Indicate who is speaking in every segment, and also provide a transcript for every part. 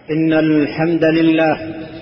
Speaker 1: إن الحمد لله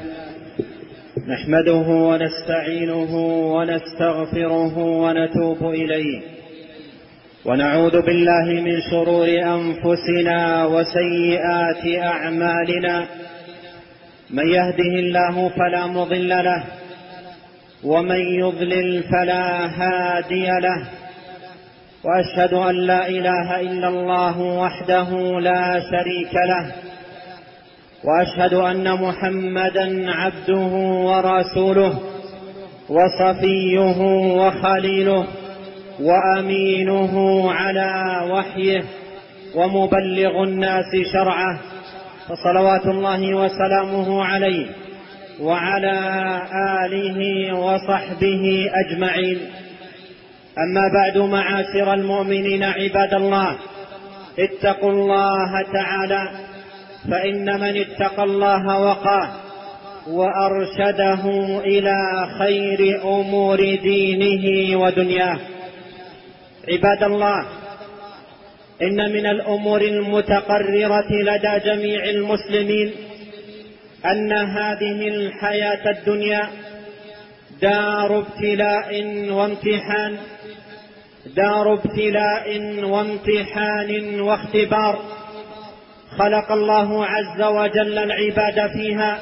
Speaker 1: نحمده ونستعينه ونستغفره ونتوب إليه، ونعوذ بالله من شرور أنفسنا وسيئات أعمالنا. من يهده الله فلا مضل له، ومن يضلل فلا هادي له، وأشهد أن لا إله إلا الله وحده لا شريك له، وأشهد أن محمدًا عبده ورسوله وصفيه وخليله وأمينه على وحيه ومبلغ الناس شرعه، فصلوات الله وسلامه عليه وعلى آله وصحبه أجمعين. أما بعد، معاشر المؤمنين عباد الله، اتقوا الله تعالى، فإن من اتقى الله وقاه وأرشده إلى خير أمور دينه ودنياه. عباد الله، إن من الأمور المتقررة لدى جميع المسلمين أن هذه الحياة الدنيا دار ابتلاء وامتحان واختبار. خلق الله عز وجل العباد فيها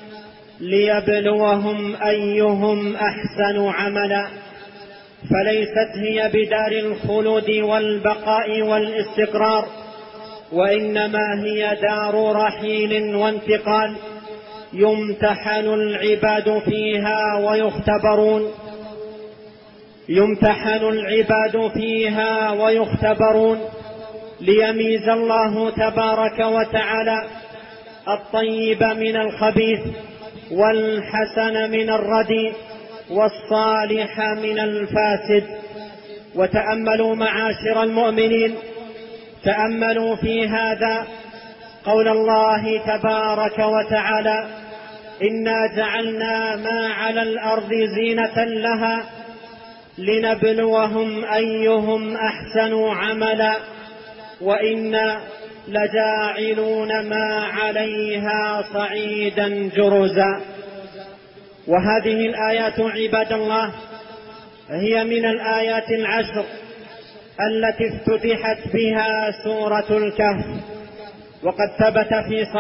Speaker 1: ليبلوهم أيهم أحسن عملا، فليست هي بدار الخلود والبقاء والاستقرار، وإنما هي دار رحيل وانتقال يمتحن العباد فيها ويختبرون ليميز الله تبارك وتعالى الطيب من الخبيث، والحسن من الرديء، والصالح من الفاسد. وتأملوا معاشر المؤمنين، تأملوا في هذا قول الله تبارك وتعالى: إنا جعلنا ما على الأرض زينة لها لنبلوهم أيهم أحسن عملا وإنا لجاعلون ما عليها صعيدا جرزا. وهذه الآيات عباد الله هي من الآيات العشر التي افتتحت بها سورة الكهف. وقد ثبت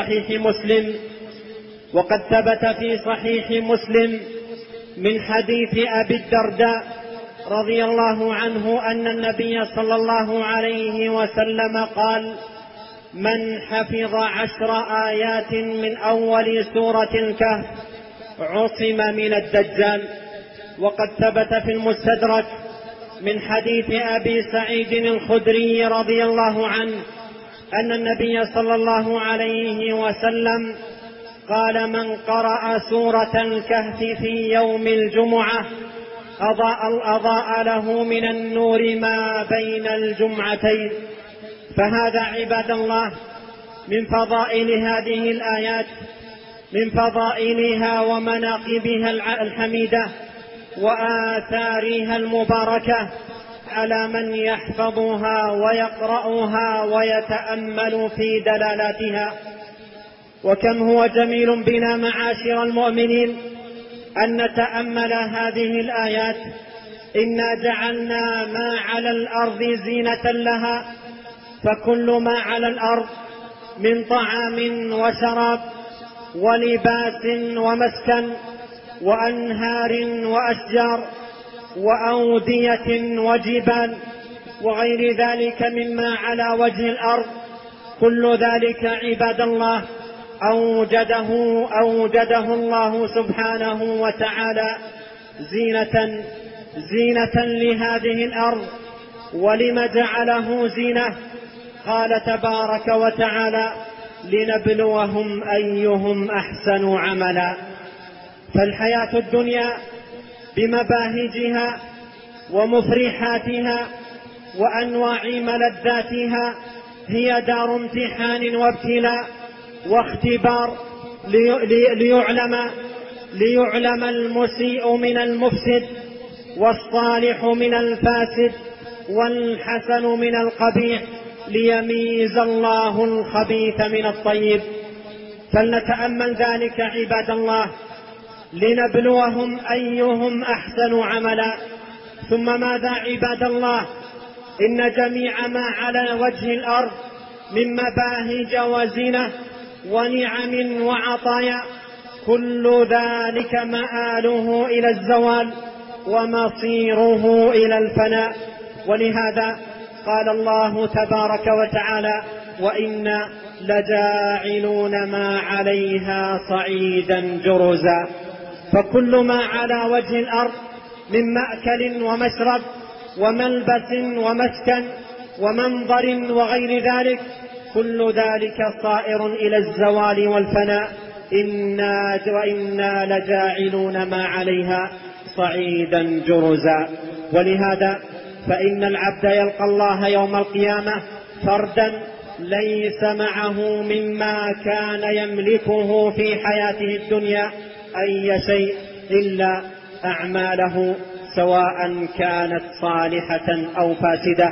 Speaker 1: في صحيح مسلم من حديث أبي الدرداء رضي الله عنه أن النبي صلى الله عليه وسلم قال: من حفظ 10 آيات من أول سورة الكهف عصم من الدجال. وقد ثبت في المستدرك من حديث أبي سعيد الخدري رضي الله عنه أن النبي صلى الله عليه وسلم قال: من قرأ سورة الكهف في يوم الجمعة أضاء له من النور ما بين الجمعتين. فهذا عباد الله من فضائل هذه الآيات، من فضائلها ومناقبها الحميدة وآثارها المباركة على من يحفظها ويقرأها ويتأمل في دلالاتها. وكم هو جميل بنا معاشر المؤمنين أن نتأمل هذه الآيات. إنا جعلنا ما على الأرض زينة لها، فكل ما على الأرض من طعام وشراب ولباس ومسكن وأنهار وأشجار وأودية وجبال وغير ذلك مما على وجه الأرض، كل ذلك عباد الله أوجده الله سبحانه وتعالى زينة لهذه الأرض. ولم جعله زينة؟ قال تبارك وتعالى: لنبلوهم أيهم أحسن عملا. فالحياة الدنيا بمباهجها ومفرحاتها وأنواع ملذاتها هي دار امتحان وابتلاء واختبار ليعلم المسيء من المفسد، والصالح من الفاسد، والحسن من القبيح، ليميز الله الخبيث من الطيب. فلنتأمل ذلك عباد الله لنبلوهم أيهم أحسن عملا. ثم ماذا عباد الله؟ إن جميع ما على وجه الأرض من مباهج وزينة ونعم وعطايا كل ذلك مآله إلى الزوال ومصيره إلى الفناء. ولهذا قال الله تبارك وتعالى: وإنا لجاعلون ما عليها صعيدا جرزا. فكل ما على وجه الأرض من مأكل ومشرب وملبس ومسكن ومنظر وغير ذلك كل ذلك صائر إلى الزوال والفناء. وإنا لجاعلون ما عليها صعيدا جرزا. ولهذا فإن العبد يلقى الله يوم القيامة فردا ليس معه مما كان يملكه في حياته الدنيا أي شيء إلا أعماله سواء كانت صالحة أو فاسدة،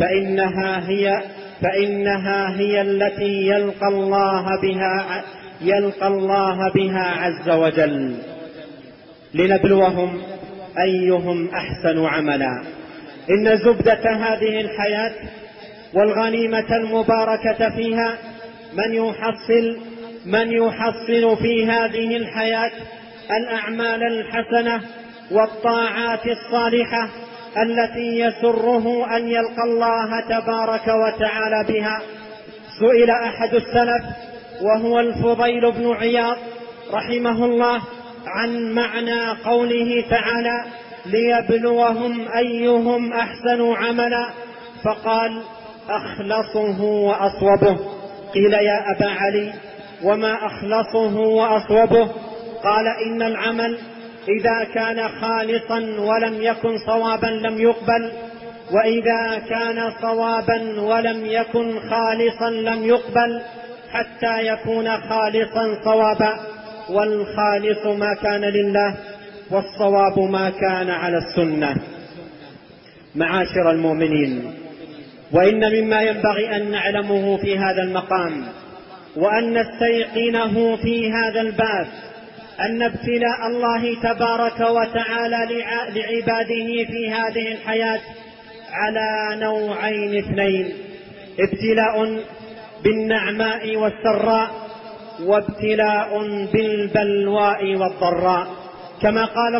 Speaker 1: فإنها هي التي يلقى الله بها عز وجل لنبلوهم أيهم أحسن عملا. إن زبدة هذه الحياة والغنيمة المباركة فيها من يحصل في هذه الحياة الأعمال الحسنة والطاعات الصالحة التي يسره أن يلقى الله تبارك وتعالى بها. سئل أحد السلف وهو الفضيل بن عياض رحمه الله عن معنى قوله تعالى: ليبلوهم أيهم أحسن عملا، فقال: أخلصه وأصوبه. قيل: يا أبا علي وما أخلصه وأصوبه؟ قال: إن العمل إذا كان خالصا ولم يكن صوابا لم يقبل، وإذا كان صوابا ولم يكن خالصا لم يقبل، حتى يكون خالصا صوابا. والخالص ما كان لله، والصواب ما كان على السنة. معاشر المؤمنين، وإن مما ينبغي أن نعلمه في هذا المقام وأن نستيقنه في هذا الباب أن ابتلاء الله تبارك وتعالى لعباده في هذه الحياة على نوعين اثنين: ابتلاء بالنعماء والسراء، وابتلاء بالبلواء والضراء. كما قال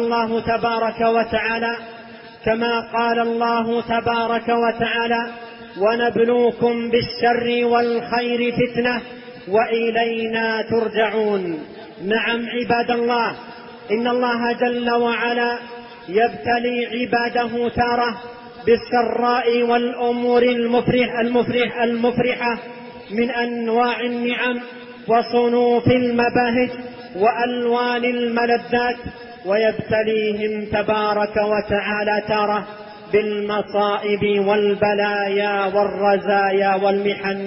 Speaker 1: الله تبارك وتعالى: ونبلوكم بالشر والخير فتنة وإلينا ترجعون. نعم عباد الله، إن الله جل وعلا يبتلي عباده تارة بالسراء والأمور المفرحة من أنواع النعم وصنوف المباهج وألوان الملذات، ويبتليهم تبارك وتعالى تارة بالمصائب والبلايا والرزايا والمحن،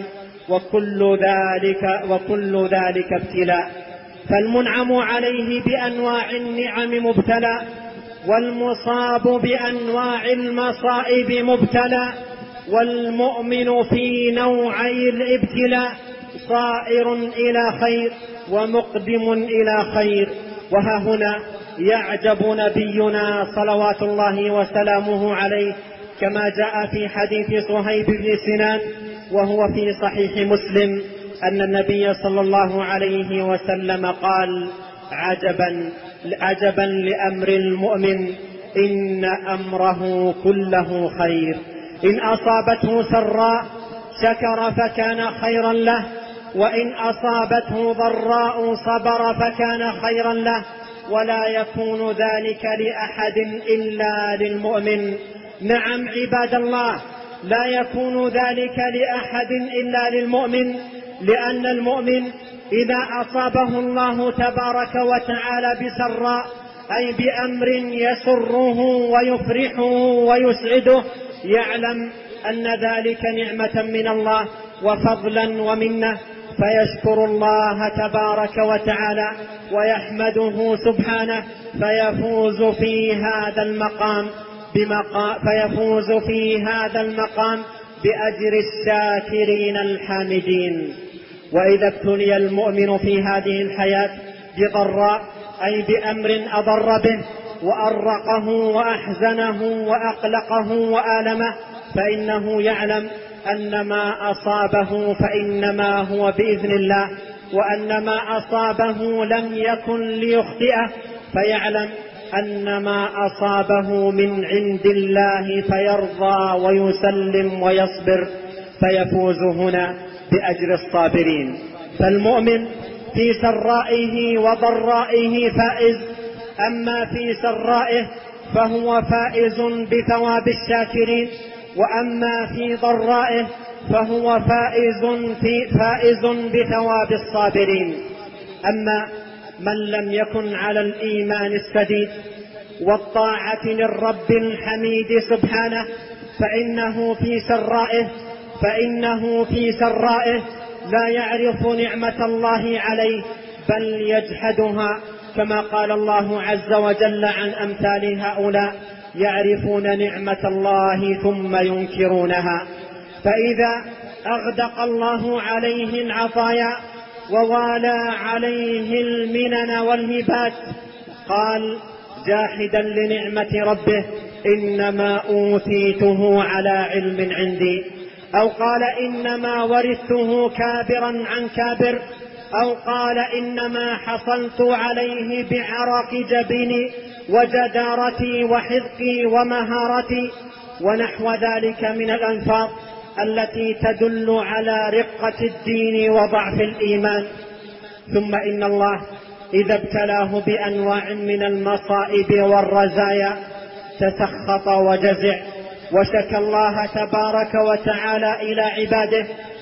Speaker 1: وكل ذلك ابتلاء. فالمنعم عليه بأنواع النعم مبتلى، والمصاب بأنواع المصائب مبتلى، والمؤمن في نوعي الابتلاء صائر إلى خير ومقدم إلى خير. وها هنا يعجب نبينا صلوات الله وسلامه عليه كما جاء في حديث صهيب بن سنان وهو في صحيح مسلم أن النبي صلى الله عليه وسلم قال: عجبا لأمر المؤمن، إن أمره كله خير، إن أصابته سراء شكر فكان خيرا له، وإن أصابته ضراء صبر فكان خيرا له، ولا يكون ذلك لأحد إلا للمؤمن. نعم عباد الله، لا يكون ذلك لأحد إلا للمؤمن، لأن المؤمن إذا أصابه الله تبارك وتعالى بسراء أي بأمر يسره ويفرحه ويسعده يعلم أن ذلك نعمة من الله وفضلا ومنه، فيشكر الله تبارك وتعالى ويحمده سبحانه، فيفوز في هذا المقام بأجر الشاكرين الحامدين. وإذا ابتلي المؤمن في هذه الحياة بضراء أي بأمر أضر به وأرقه وأحزنه وأقلقه وآلمه، فإنه يعلم أن ما أصابه فإنما هو بإذن الله، وأن ما أصابه لم يكن ليخطئه، فيعلم أن ما أصابه من عند الله فيرضى ويسلم ويصبر، فيفوز هنا بأجر الصابرين. فالمؤمن في سرائه وضرائه فائز، أما في سرائه فهو فائز بثواب الشاكرين، وأما في ضرائه فهو فائز بثواب الصابرين. أما من لم يكن على الإيمان السديد والطاعة للرب الحميد سبحانه فإنه في سرائه لا يعرف نعمة الله عليه بل يجحدها، كما قال الله عز وجل عن أمثال هؤلاء: يعرفون نعمة الله ثم ينكرونها. فإذا أغدق الله عليه العطايا ووالى عليه المنن والهبات قال جاحدا لنعمة ربه: إنما أوتيته على علم عندي، أو قال إنما ورثته كابرا عن كابر، أو قال إنما حصلت عليه بعرق جبيني وجدارتي وحذقي ومهارتي، ونحو ذلك من الألفاظ التي تدل على رقة الدين وضعف الإيمان. ثم إن الله إذا ابتلاه بأنواع من المصائب والرزايا تسخط وجزع وشكى الله تبارك وتعالى إلى عباده،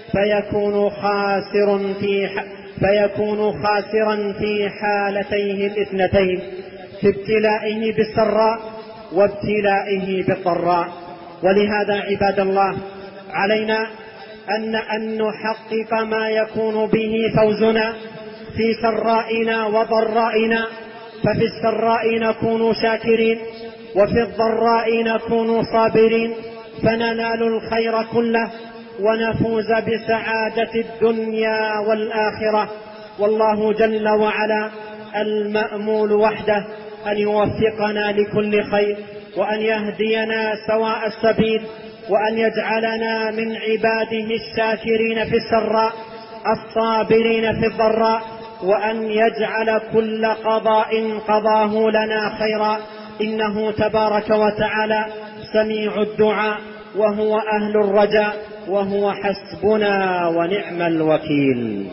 Speaker 1: فيكون خاسرا في حالتيه الاثنتين، في ابتلائه بالسراء وابتلائه بالضراء. ولهذا عباد الله علينا أن نحقق ما يكون به فوزنا في سرائنا وضرائنا. ففي السراء نكون شاكرين، وفي الضراء نكون صابرين، فننال الخير كله ونفوز بسعادة الدنيا والآخرة. والله جل وعلا المأمول وحده أن يوفقنا لكل خير، وأن يهدينا سواء السبيل، وأن يجعلنا من عباده الشاكرين في السراء الصابرين في الضراء، وأن يجعل كل قضاء قضاه لنا خيرا، إنه تبارك وتعالى سميع الدعاء وهو أهل الرجاء، وهو حسبنا ونعم الوكيل.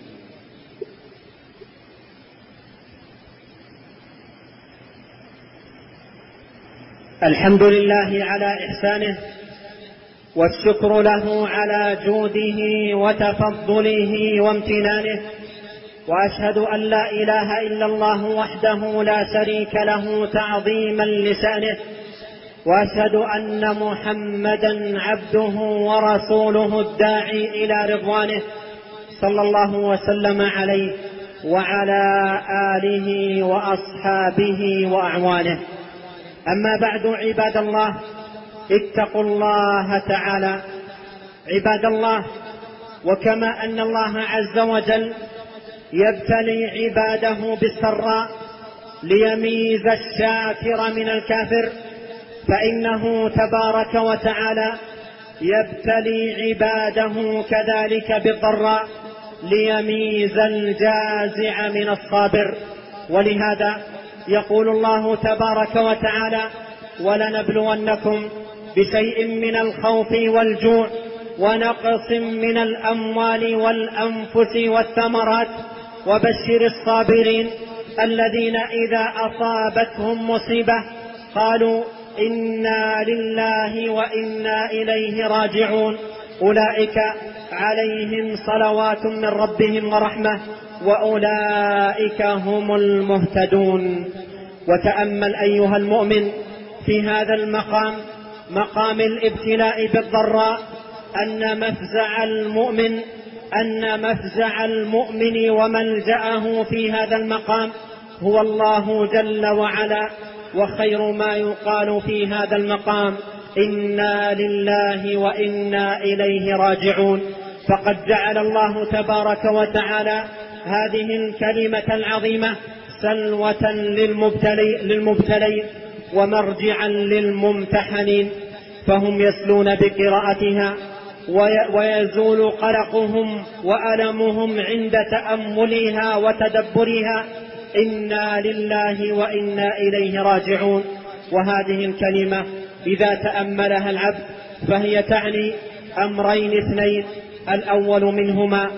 Speaker 1: الحمد لله على إحسانه، والشكر له على جوده وتفضله وامتنانه، وأشهد أن لا إله إلا الله وحده لا شريك له تعظيما لشأنه، وأشهد أن محمدا عبده ورسوله الداعي إلى رضوانه، صلى الله وسلم عليه وعلى آله وأصحابه وأعوانه. أما بعد عباد الله، اتقوا الله تعالى. عباد الله، وكما أن الله عز وجل يبتلي عباده بالسراء ليميز الشاكر من الكافر، فإنه تبارك وتعالى يبتلي عباده كذلك بالضراء ليميز الجازع من الصابر. ولهذا يقول الله تبارك وتعالى: ولنبلونكم بشيء من الخوف والجوع ونقص من الأموال والأنفس والثمرات وبشر الصابرين الذين إذا أصابتهم مصيبة قالوا إنا لله وإنا إليه راجعون، أولئك عليهم صلوات من ربهم ورحمة وأولئك هم المهتدون. وتأمل أيها المؤمن في هذا المقام، مقام الابتلاء بالضراء، أن مفزع المؤمن وملجأه في هذا المقام هو الله جل وعلا. وخير ما يقال في هذا المقام: إنا لله وإنا إليه راجعون. فقد جعل الله تبارك وتعالى هذه الكلمة العظيمة سلوة للمبتلين ومرجعا للممتحنين، فهم يسلون بقراءتها ويزول قلقهم وألمهم عند تأملها وتدبرها. إنا لله وإنا إليه راجعون. وهذه الكلمة إذا تأملها العبد فهي تعني أمرين اثنين: الأول منهما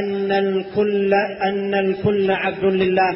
Speaker 1: أن الكل عبد لله،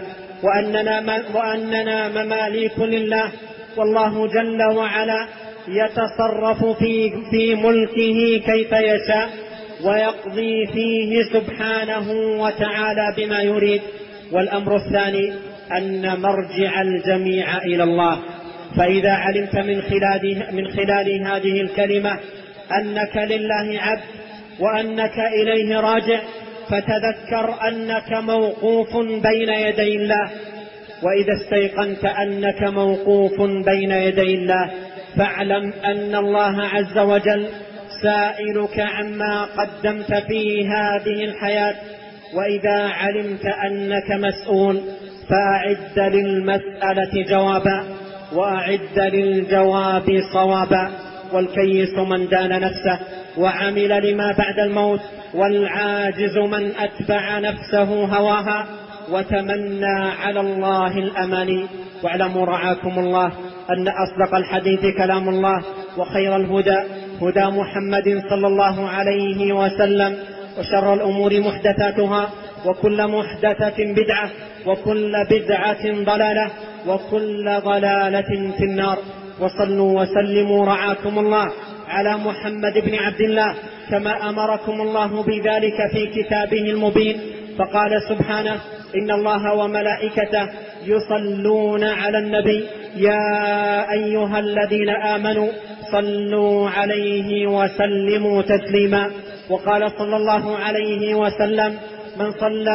Speaker 1: وأننا مماليك لله، والله جل وعلا يتصرف في ملكه كيف يشاء ويقضي فيه سبحانه وتعالى بما يريد. والأمر الثاني أن مرجع الجميع إلى الله. فإذا علمت من خلال هذه الكلمة أنك لله عبد وأنك إليه راجع، فتذكر أنك موقوف بين يدي الله. وإذا استيقنت أنك موقوف بين يدي الله فاعلم أن الله عز وجل سائلك عما قدمت في هذه الحياة. وإذا علمت أنك مسؤول فأعد للمسألة جوابا وأعد للجواب صوابا. والكيس من دان نفسه وعمل لما بعد الموت، والعاجز من أتبع نفسه هواها وتمنى على الله الأماني. واعلموا رعاكم الله أن أصدق الحديث كلام الله، وخير الهدى هدى محمد صلى الله عليه وسلم، وشر الأمور محدثاتها، وكل محدثة بدعة، وكل بدعة ضلالة، وكل ضلالة في النار. وصلوا وسلموا رعاكم الله على محمد بن عبد الله كما أمركم الله بذلك في كتابه المبين. فقال سبحانه: إن الله وملائكته يصلون على النبي يا أيها الذين آمنوا صلوا عليه وسلموا تسليما. وقال صلى الله عليه وسلم: من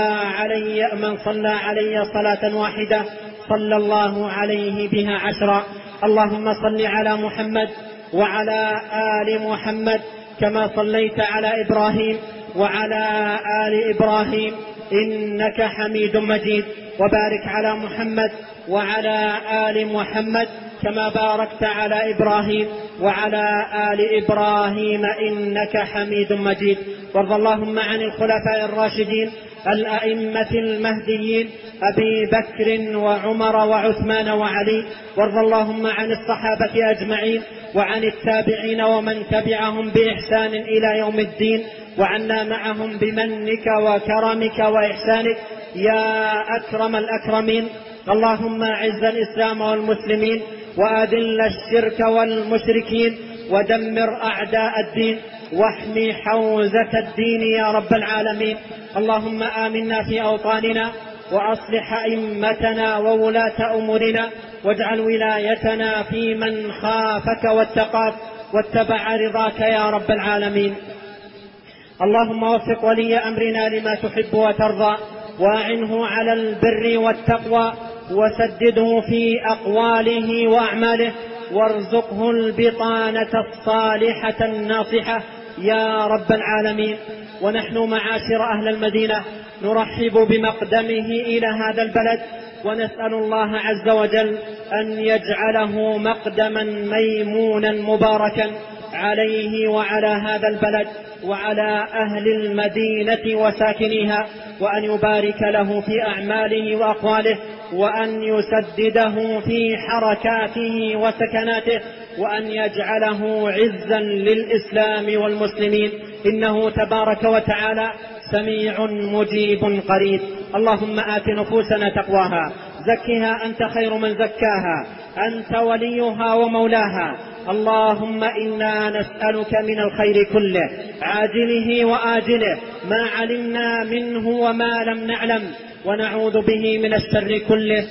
Speaker 1: صلى علي صلاة واحدة صلى الله عليه بها 10. اللهم صل على محمد وعلى آل محمد كما صليت على إبراهيم وعلى آل إبراهيم إنك حميد مجيد. وبارك على محمد وعلى آل محمد كما باركت على إبراهيم وعلى آل إبراهيم إنك حميد مجيد. وارض اللهم عن الخلفاء الراشدين الأئمة المهديين أبي بكر وعمر وعثمان وعلي. وارض اللهم عن الصحابة أجمعين وعن التابعين ومن تبعهم بإحسان إلى يوم الدين، وعنا معهم بمنك وكرمك وإحسانك يا أكرم الأكرمين. اللهم أعز الإسلام والمسلمين وأذل الشرك والمشركين ودمر أعداء الدين واحمي حوزة الدين يا رب العالمين. اللهم آمنا في أوطاننا وأصلح أئمتنا وولاة أمورنا، واجعل ولايتنا في من خافك واتقاك واتبع رضاك يا رب العالمين. اللهم وفق ولي أمرنا لما تحب وترضى، وأعنه على البر والتقوى، وسدده في أقواله وأعماله، وارزقه البطانة الصالحة الناصحة يا رب العالمين. ونحن معاشر أهل المدينة نرحب بمقدمه إلى هذا البلد، ونسأل الله عز وجل أن يجعله مقدما ميمونا مباركا عليه وعلى هذا البلد وعلى أهل المدينة وساكنيها، وأن يبارك له في أعماله وأقواله، وأن يسدده في حركاته وسكناته، وأن يجعله عزا للإسلام والمسلمين، إنه تبارك وتعالى سميع مجيب قريب. اللهم آت نفوسنا تقواها، زكها أنت خير من زكاها، أنت وليها ومولاها. اللهم إنا نسألك من الخير كله عاجله وآجله ما علمنا منه وما لم نعلم، ونعوذ به من الشر كله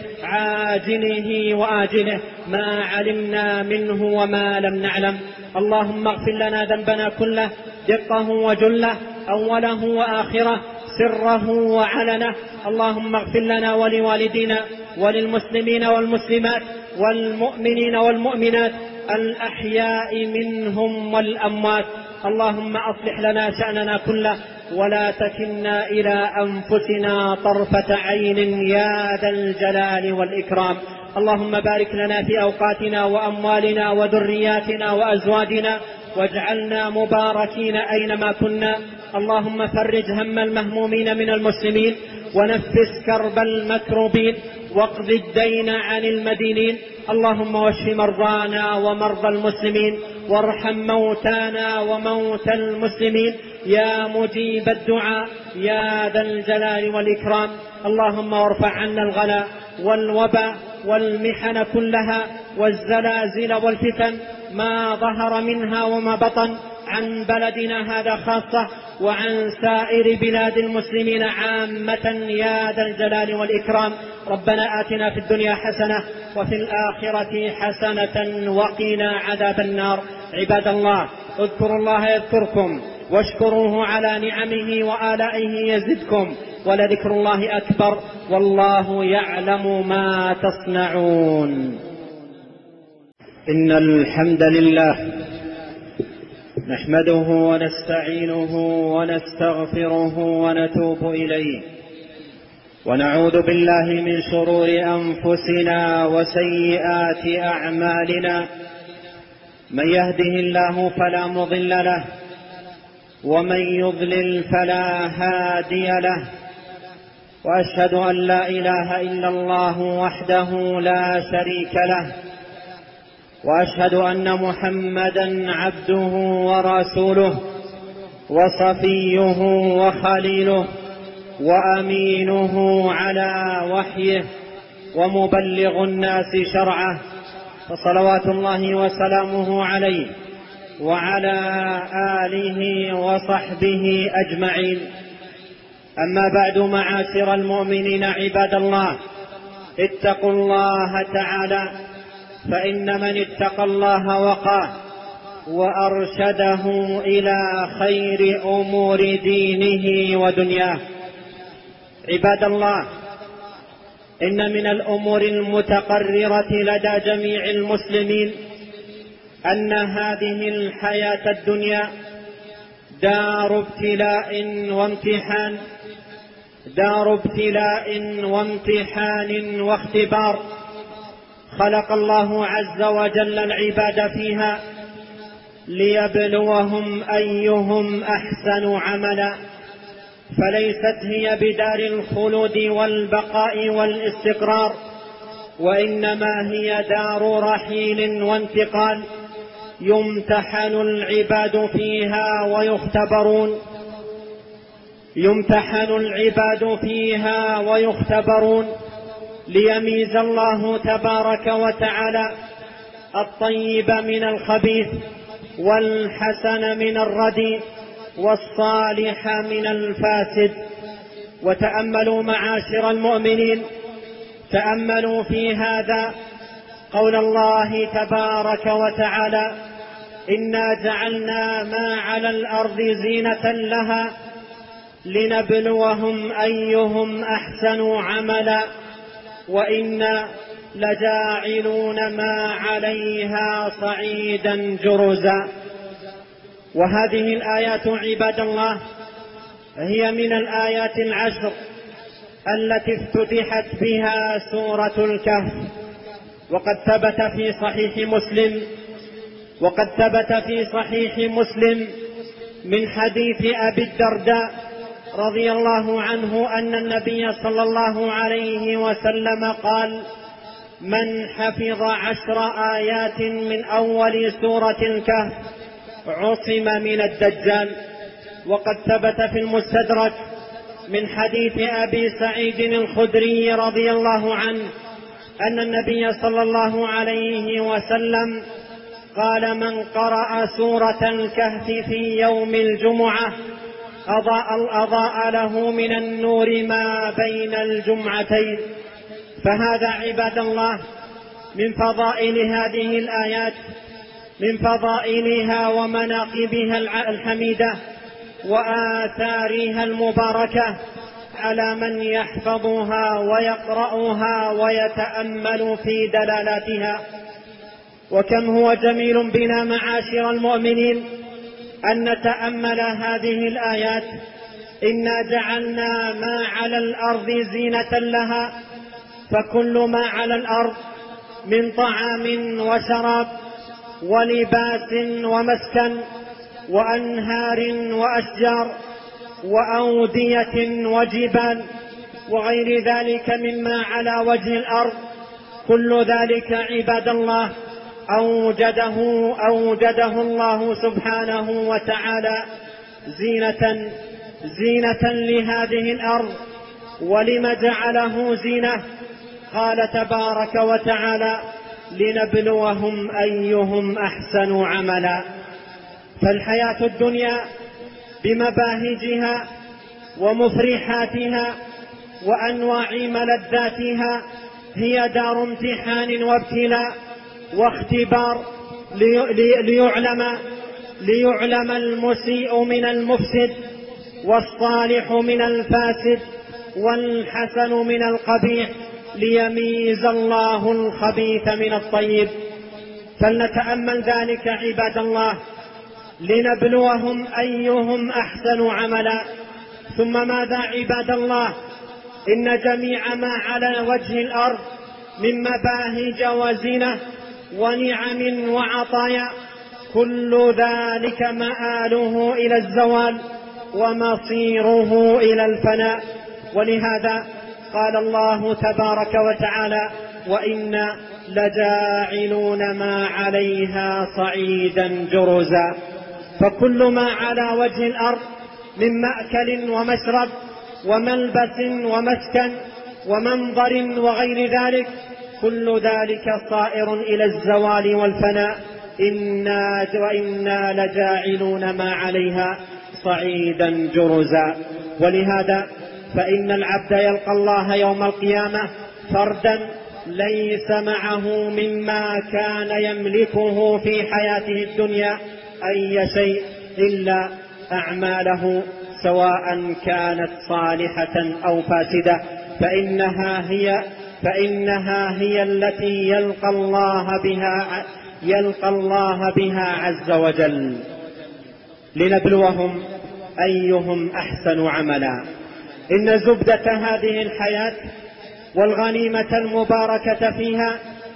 Speaker 1: عاجله وآجله ما علمنا منه وما لم نعلم. اللهم اغفر لنا ذنبنا كله دقه وجله، أوله وآخره، سره وعلنه. اللهم اغفر لنا ولوالدينا وللمسلمين والمسلمات والمؤمنين والمؤمنات الأحياء منهم والأموات. اللهم أصلح لنا شأننا كله ولا تكلنا إلى أنفسنا طرفة عين يا ذا الجلال والإكرام. اللهم بارك لنا في أوقاتنا وأموالنا وذرياتنا وأزواجنا واجعلنا مباركين أينما كنا. اللهم فرج هم المهمومين من المسلمين ونفس كرب المكروبين واقض الدين عن المدينين. اللهم واشف مرضانا ومرضى المسلمين وارحم موتانا وموتى المسلمين يا مجيب الدعاء يا ذا الجلال والإكرام. اللهم وارفع عنا الغلاء والوباء والمحن كلها والزلازل والفتن ما ظهر منها وما بطن عن بلدنا هذا خاصة وعن سائر بلاد المسلمين عامة يا ذا الجلال والإكرام. ربنا آتنا في الدنيا حسنة وفي الآخرة حسنة وقنا عذاب النار. عباد الله، اذكروا الله يذكركم واشكروه على نعمه وآلائه يزدكم ولذكر الله أكبر والله يعلم ما تصنعون. إن الحمد لله نحمده ونستعينه ونستغفره ونتوب إليه ونعوذ بالله من شرور أنفسنا وسيئات أعمالنا. من يهده الله فلا مضل له ومن يضلل فلا هادي له، وأشهد أن لا إله إلا الله وحده لا شريك له، وأشهد أن محمدا عبده ورسوله وصفيه وخليله وأمينه على وحيه ومبلغ الناس شرعه، فصلوات الله وسلامه عليه وعلى آله وصحبه أجمعين. أما بعد، معاشر المؤمنين عباد الله، اتقوا الله تعالى، فإن من اتقى الله وقاه وأرشده إلى خير أمور دينه ودنياه. عباد الله، إن من الأمور المتقررة لدى جميع المسلمين أن هذه الحياة الدنيا دار ابتلاء وامتحان، دار ابتلاء وامتحان واختبار. خلق الله عز وجل العباد فيها ليبلوهم أيهم أحسن عملا، فليست هي بدار الخلود والبقاء والاستقرار، وإنما هي دار رحيل وانتقال يمتحن العباد فيها ويختبرون ليميز الله تبارك وتعالى الطيب من الخبيث والحسن من الرديء والصالح من الفاسد. وتأملوا معاشر المؤمنين، تأملوا في هذا قول الله تبارك وتعالى: إنا جعلنا ما على الأرض زينة لها لنبلوهم أيهم أحسن عملا وإنا لجاعلون ما عليها صعيدا جرزا. وهذه الآيات عباد الله هي من الآيات العشر التي افتتحت بها سورة الكهف. وقد ثبت في صحيح مسلم من حديث أبي الدرداء رضي الله عنه أن النبي صلى الله عليه وسلم قال: من حفظ 10 آيات من أول سورة الكهف عصم من الدجال. وقد ثبت في المستدرك من حديث أبي سعيد الخدري رضي الله عنه أن النبي صلى الله عليه وسلم قال: من قرأ سورة الكهف في يوم الجمعة أضاء له من النور ما بين الجمعتين. فهذا عباد الله من فضائل هذه الآيات، من فضائلها ومناقبها الحميدة وآثارها المباركة على من يحفظها ويقرأها ويتأمل في دلالاتها. وكم هو جميل بنا معاشر المؤمنين أن نتأمل هذه الآيات. إنا جعلنا ما على الأرض زينة لها، فكل ما على الأرض من طعام وشراب ولباس ومسكن وأنهار وأشجار وأودية وجبال وغير ذلك مما على وجه الأرض، كل ذلك عباد الله أوجده الله سبحانه وتعالى زينة لهذه الأرض. ولم جعله زينة؟ قال تبارك وتعالى: لنبلوهم أيهم أحسن عملا. فالحياة الدنيا بمباهجها ومفرحاتها وأنواع ملذاتها هي دار امتحان وابتلاء واختبار، ليعلم المسيء من المفسد، والصالح من الفاسد، والحسن من القبيح، ليميز الله الخبيث من الطيب. فلنتأمل ذلك عباد الله، لنبلوهم أيهم أحسن عملا. ثم ماذا عباد الله؟ إن جميع ما على وجه الأرض من مباهج وزينة ونعم وعطايا، كل ذلك مآله إلى الزوال ومصيره إلى الفناء. ولهذا قال الله تبارك وتعالى: وإنا لجاعلون ما عليها صعيدا جرزا. فكل ما على وجه الأرض من مأكل ومشرب وملبس ومسكن ومنظر وغير ذلك، كل ذلك صائر إلى الزوال والفناء. وإنا لجاعلون ما عليها صعيدا جرزا. ولهذا فإن العبد يلقى الله يوم القيامة فردا ليس معه مما كان يملكه في حياته الدنيا أي شيء إلا أعماله، سواء كانت صالحة أو فاسدة، فإنها هي التي يلقى الله بها عز وجل. لنبلوهم أيهم أحسن عملا. إن زبدة هذه الحياة والغنيمة المباركة فيها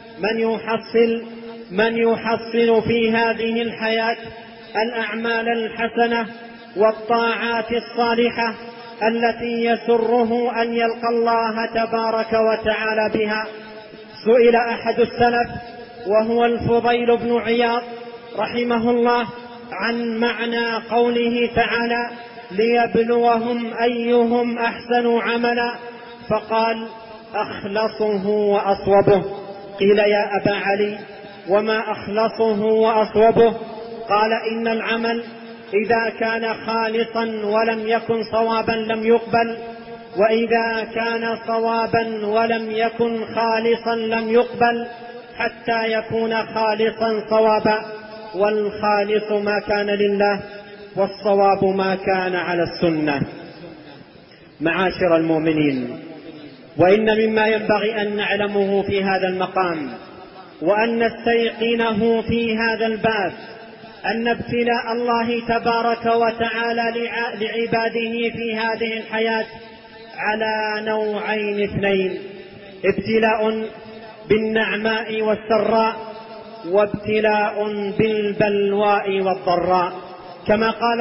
Speaker 1: من يحصل في هذه الحياة الأعمال الحسنة والطاعات الصالحة التي يسره أن يلقى الله تبارك وتعالى بها. سئل أحد السلف وهو الفضيل بن عياض رحمه الله عن معنى قوله تعالى: ليبلوهم أيهم أحسن عملا، فقال: أخلصه وأصوبه. قيل: يا أبا علي، وما أخلصه وأصوبه؟ قال: إن العمل إذا كان خالصا ولم يكن صوابا لم يقبل، وإذا كان صوابا ولم يكن خالصا لم يقبل، حتى يكون خالصا صوابا. والخالص ما كان لله، والصواب ما كان على السنة. معاشر المؤمنين، وإن مما ينبغي أن نعلمه في هذا المقام وأن نستيقنه في هذا الباب أن ابتلاء الله تبارك وتعالى لعباده في هذه الحياة على نوعين اثنين: ابتلاء بالنعماء والسراء، وابتلاء بالبلواء والضراء. كما قال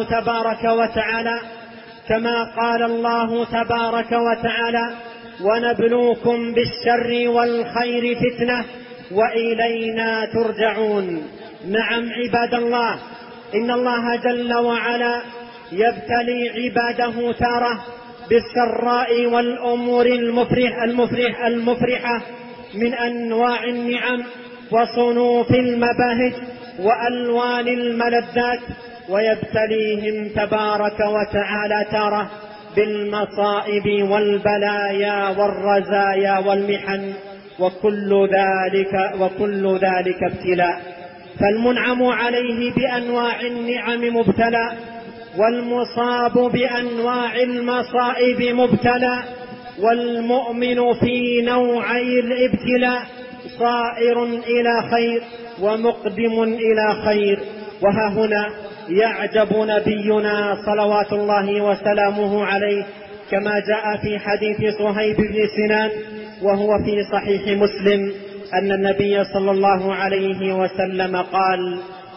Speaker 1: الله تبارك وتعالى: ونبلوكم بالشر والخير فتنة وإلينا ترجعون. نعم عباد الله، إن الله جل وعلا يبتلي عباده تارة بالسراء والأمور المفرحة من أنواع النعم وصنوف المباهج وألوان الملذات، ويبتليهم تبارك وتعالى تارة بالمصائب والبلايا والرزايا والمحن، وكل ذلك ابتلاء. فالمنعم عليه بأنواع النعم مبتلى، والمصاب بأنواع المصائب مبتلى، والمؤمن في نوعي الابتلاء صائر إلى خير ومقدم إلى خير. وها هنا يعجب نبينا صلوات الله وسلامه عليه كما جاء في حديث صهيب بن سنان وهو في صحيح مسلم أن النبي صلى الله عليه وسلم قال: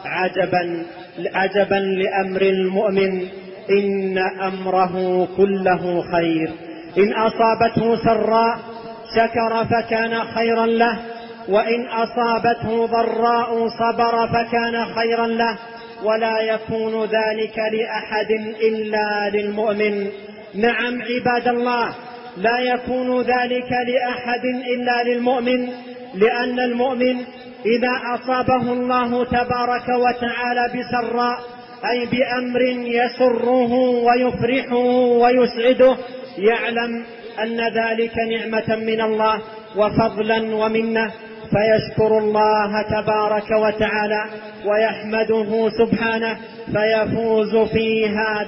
Speaker 1: عجبا لأمر المؤمن إن أمره كله خير، إن أصابته سراء شكر فكان خيرا له، وإن أصابته ضراء صبر فكان خيرا له، ولا يكون ذلك لأحد إلا للمؤمن. نعم عباد الله، لا يكون ذلك لأحد إلا للمؤمن، لأن المؤمن إذا أصابه الله تبارك وتعالى بسراء أي بأمر يسره ويفرحه ويسعده يعلم أن ذلك نعمة من الله وفضلا ومنه، فيشكر الله تبارك وتعالى ويحمده سبحانه، فيفوز في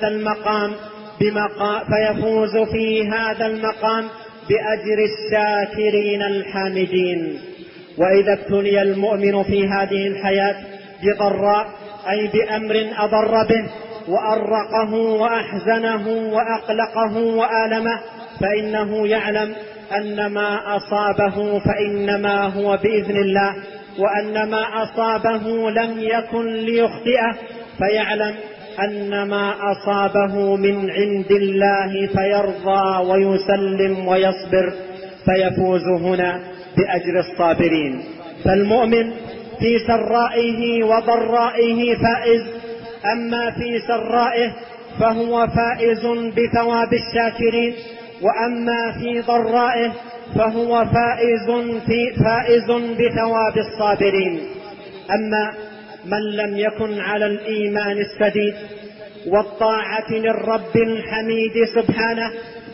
Speaker 1: هذا المقام بأجر الشاكرين الحامدين. وإذا ابتلي المؤمن في هذه الحياة بضراء أي بأمر أضر به وأرقه وأحزنه وأقلقه وآلمه، فإنه يعلم أن ما أصابه فإنما هو بإذن الله، وأن ما أصابه لم يكن ليخطئه، فيعلم أن ما أصابه من عند الله فيرضى ويسلم ويصبر، فيفوز هنا بأجر الصابرين. فالمؤمن في سرائه وضرائه فائز، أما في سرائه فهو فائز بثواب الشاكرين، وأما في ضرائه فهو فائز بثواب الصابرين. أما من لم يكن على الإيمان السديد والطاعة للرب الحميد سبحانه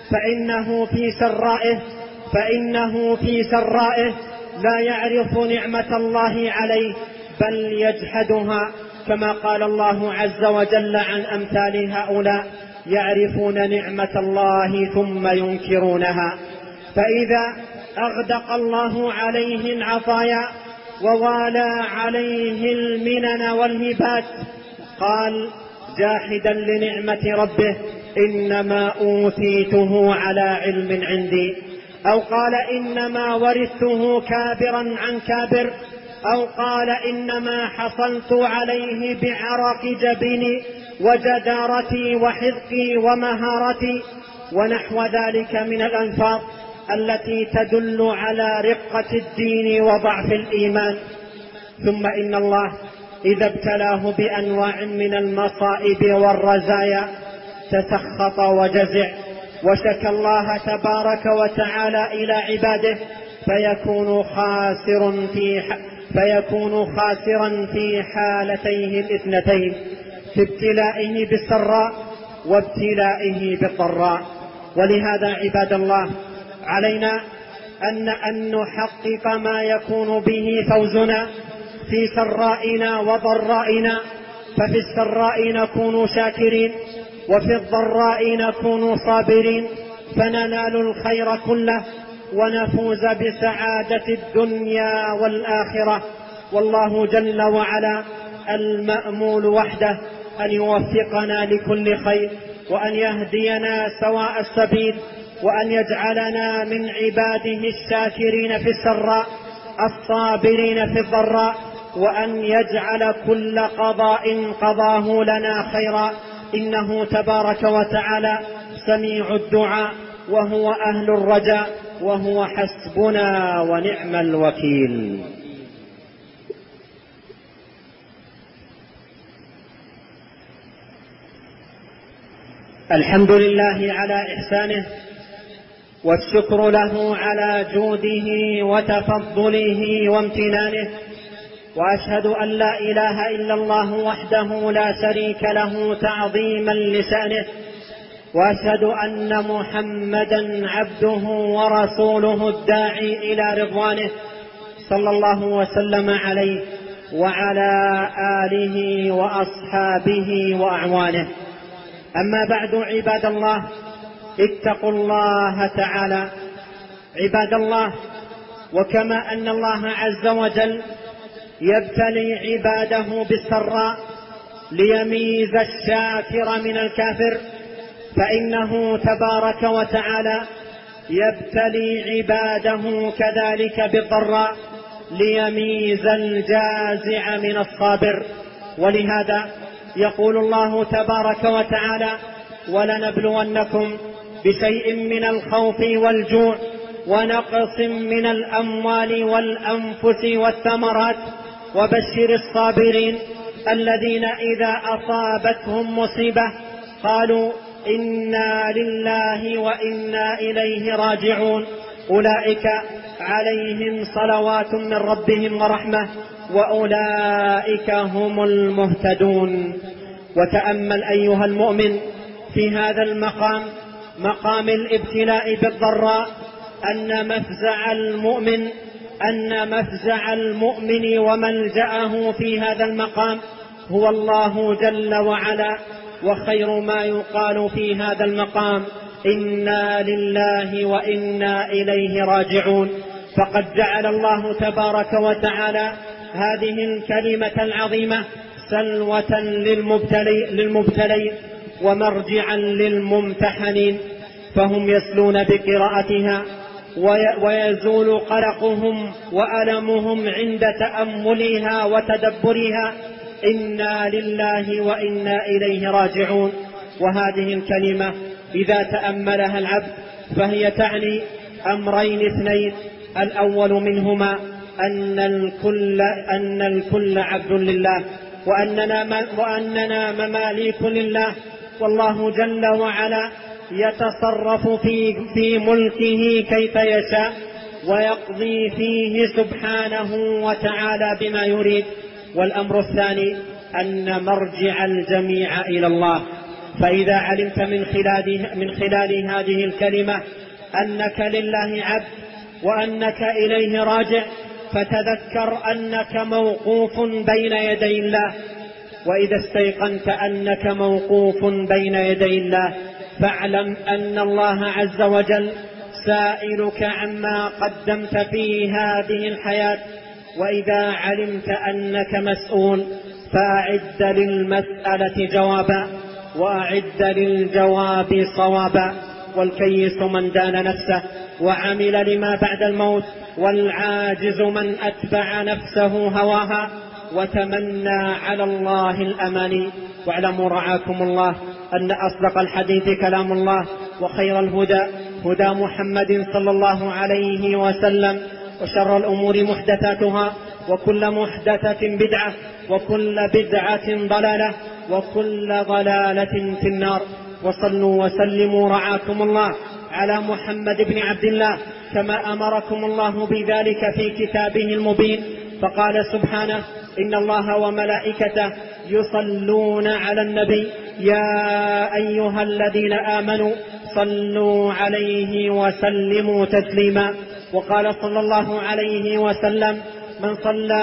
Speaker 1: فإنه في سرائه لا يعرف نعمة الله عليه بل يجحدها، كما قال الله عز وجل عن أمثال هؤلاء: يعرفون نعمة الله ثم ينكرونها. فإذا أغدق الله عليه العطايا ووالى عليه المنن والهبات قال جاحدا لنعمة ربه: إنما أوتيته على علم عندي، أو قال إنما ورثته كابرا عن كابر، أو قال إنما حصلت عليه بعرق جبيني وجدارتي وحذقي ومهارتي، ونحو ذلك من الألفاظ التي تدل على رقة الدين وضعف الإيمان. ثم إن الله إذا ابتلاه بأنواع من المصائب والرزايا تسخط وجزع وشكى الله تبارك وتعالى إلى عباده، فيكون خاسرا في حالتيه الاثنتين، في ابتلائه بالسراء وابتلائه بالضراء. ولهذا عباد الله علينا أن نحقق ما يكون به فوزنا في سرائنا وضرائنا، ففي السراء نكون شاكرين، وفي الضراء نكون صابرين، فننال الخير كله ونفوز بسعادة الدنيا والآخرة. والله جل وعلا المأمول وحده أن يوفقنا لكل خير، وأن يهدينا سواء السبيل، وأن يجعلنا من عباده الشاكرين في السراء الصابرين في الضراء، وأن يجعل كل قضاء قضاه لنا خيرا، إنه تبارك وتعالى سميع الدعاء وهو أهل الرجاء، وهو حسبنا ونعم الوكيل. الحمد لله على إحسانه، والشكر له على جوده وتفضله وامتنانه، وأشهد أن لا إله إلا الله وحده لا شريك له تعظيما لشأنه، وأشهد أن محمدا عبده ورسوله الداعي إلى رضوانه، صلى الله وسلم عليه وعلى آله وأصحابه وأعوانه. أما بعد عباد الله، اتقوا الله تعالى. عباد الله، وكما أن الله عز وجل يبتلي عباده بالسراء ليميز الشاكر من الكافر، فإنه تبارك وتعالى يبتلي عباده كذلك بالضراء ليميز الجازع من الصابر. ولهذا يقول الله تبارك وتعالى: ولنبلونكم بشيء من الخوف والجوع ونقص من الأموال والأنفس والثمرات وبشر الصابرين الذين إذا أصابتهم مصيبة قالوا إنا لله وإنا إليه راجعون أولئك عليهم صلوات من ربهم ورحمة وأولئك هم المهتدون. وتأمل أيها المؤمن في هذا المقام، مقام الابتلاء بالضراء، أن مفزع المؤمن وملجأه في هذا المقام هو الله جل وعلا. وخير ما يقال في هذا المقام إنا لله وإنا إليه راجعون. فقد جعل الله تبارك وتعالى هذه الكلمة العظيمة سلوة للمبتلين ومرجعا للممتحنين، فهم يسلون بقراءتها ويزول قلقهم وألمهم عند تأملها وتدبرها: إنا لله وإنا إليه راجعون. وهذه الكلمة إذا تأملها العبد فهي تعني أمرين اثنين: الأول منهما أن الكل عبد لله، وأننا مماليك لله، والله جل وعلا يتصرف في ملكه كيف يشاء ويقضي فيه سبحانه وتعالى بما يريد. والأمر الثاني أن مرجع الجميع إلى الله. فإذا علمت من خلال هذه الكلمة أنك لله عبد وأنك إليه راجع، فتذكر أنك موقوف بين يدي الله. وإذا استيقنت أنك موقوف بين يدي الله فاعلم أن الله عز وجل سائلك عما قدمت في هذه الحياة. وإذا علمت أنك مسؤول فأعد للمسألة جوابا وأعد للجواب صوابا. والكيس من دان نفسه وعمل لما بعد الموت، والعاجز من أتبع نفسه هواها وتمنى على الله الأماني. واعلموا رعاكم الله أن أصدق الحديث كلام الله، وخير الهدى هدى محمد صلى الله عليه وسلم، وشر الأمور محدثاتها، وكل محدثة بدعة، وكل بدعة ضلالة، وكل ضلالة في النار. وصلوا وسلموا رعاكم الله على محمد بن عبد الله كما أمركم الله بذلك في كتابه المبين، فقال سبحانه: إن الله وملائكته يصلون على النبي يا أيها الذين آمنوا صلوا عليه وسلموا تسليما. وقال صلى الله عليه وسلم: من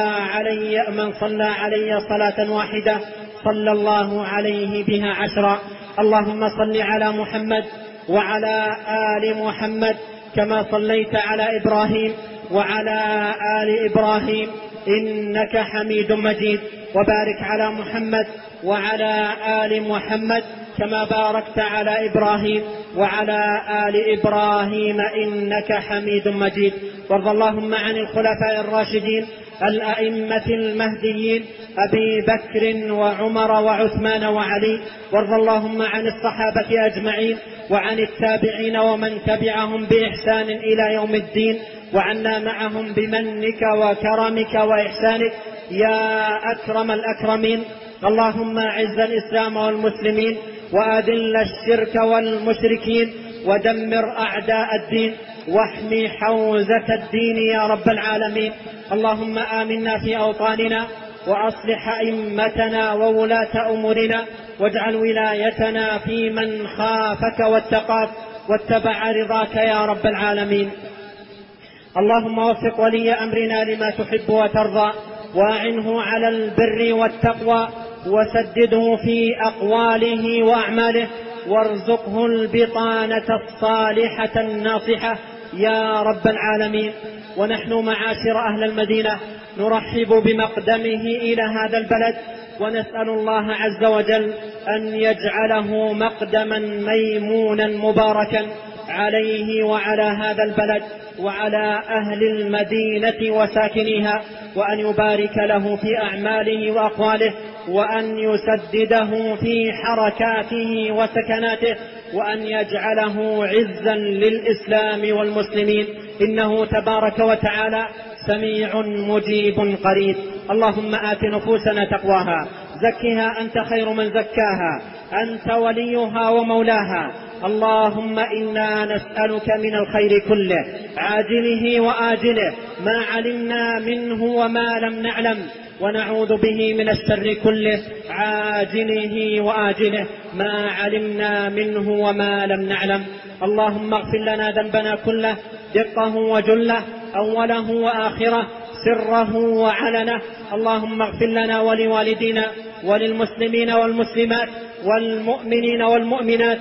Speaker 1: صلى علي صلاة واحدة صلى الله عليه بها 10. اللهم صل على محمد وعلى آل محمد كما صليت على إبراهيم وعلى آل إبراهيم إنك حميد مجيد، وبارك على محمد وعلى آل محمد كما باركت على إبراهيم وعلى آل إبراهيم إنك حميد مجيد. وارض اللهم عن الخلفاء الراشدين الأئمة المهديين أبي بكر وعمر وعثمان وعلي. وارض اللهم عن الصحابة أجمعين وعن التابعين ومن تبعهم بإحسان إلى يوم الدين، وعنا معهم بمنك وكرمك وإحسانك يا أكرم الأكرمين. اللهم أعز الإسلام والمسلمين وأذل الشرك والمشركين ودمر أعداء الدين واحمي حوزة الدين يا رب العالمين. اللهم آمنا في أوطاننا وأصلح أئمتنا وولاة أمورنا، واجعل ولايتنا في من خافك واتقاك واتبع رضاك يا رب العالمين. اللهم وفق ولي أمرنا لما تحب وترضى، وأعنه على البر والتقوى، وسدده في أقواله وأعماله، وارزقه البطانة الصالحة الناصحة يا رب العالمين. ونحن معاشر أهل المدينة نرحب بمقدمه إلى هذا البلد ونسأل الله عز وجل أن يجعله مقدما ميمونا مباركا عليه وعلى هذا البلد وعلى أهل المدينة وساكنيها، وأن يبارك له في أعماله وأقواله، وأن يسدده في حركاته وسكناته، وأن يجعله عزا للإسلام والمسلمين، إنه تبارك وتعالى سميع مجيب قريب. اللهم آت نفوسنا تقواها، زكها أنت خير من زكاها، أنت وليها ومولاها. اللهم إنا نسألك من الخير كله عاجله وآجله ما علمنا منه وما لم نعلم، ونعوذ به من الشر كله عاجله وآجله ما علمنا منه وما لم نعلم. اللهم اغفر لنا ذنبنا كله دقه وجله، أوله وآخره، سره وعلنه. اللهم اغفر لنا ولوالدينا وللمسلمين والمسلمات والمؤمنين والمؤمنات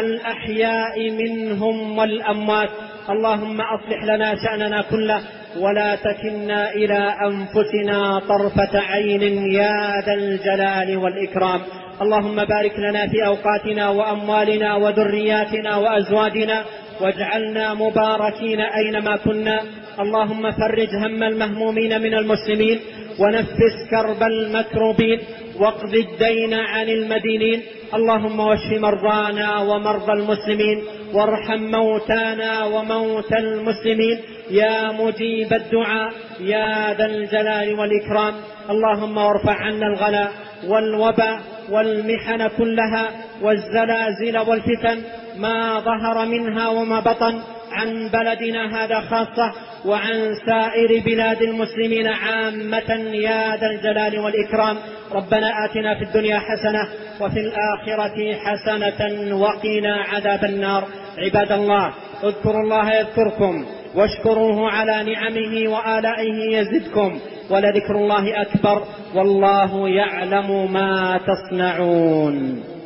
Speaker 1: الأحياء منهم والأموات. اللهم أصلح لنا شأننا كله ولا تكلنا إلى أنفسنا طرفة عين يا ذا الجلال والإكرام. اللهم بارك لنا في أوقاتنا وأموالنا وذرياتنا وأزواجنا، واجعلنا مباركين أينما كنا. اللهم فرج هم المهمومين من المسلمين، ونفس كرب المكروبين، واقض الدين عن المدينين. اللهم واشف مرضانا ومرضى المسلمين، وارحم موتانا وموتى المسلمين يا مجيب الدعاء يا ذا الجلال والإكرام. اللهم وارفع عنا الغلاء والوباء والمحن كلها والزلازل والفتن ما ظهر منها وما بطن عن بلدنا هذا خاصة، وعن سائر بلاد المسلمين عامة يا ذا الجلال والإكرام. ربنا آتنا في الدنيا حسنة وفي الآخرة حسنة وقنا عذاب النار. عباد الله، اذكروا الله يذكركم، واشكروه على نعمه وآلائه يزدكم، ولذكر الله أكبر، والله يعلم ما تصنعون.